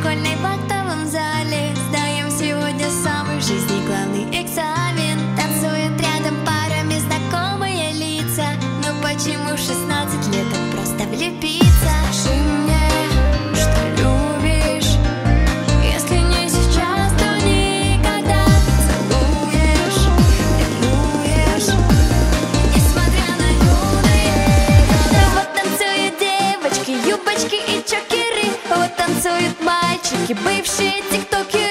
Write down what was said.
школьной в актовом зале. Сдаем сегодня самый в жизни главный экзамен. Танцуют рядом парами знакомые лица. Но почему в 16 лет так просто влюбиться? Скажи мне, что любишь. Если не сейчас, то никогда. Целуешь, ревнуешь, несмотря на юные года. Вот танцуют девочки, юбочки и чокеры. Вот танцуют мальчики, бывшие тиктокеры.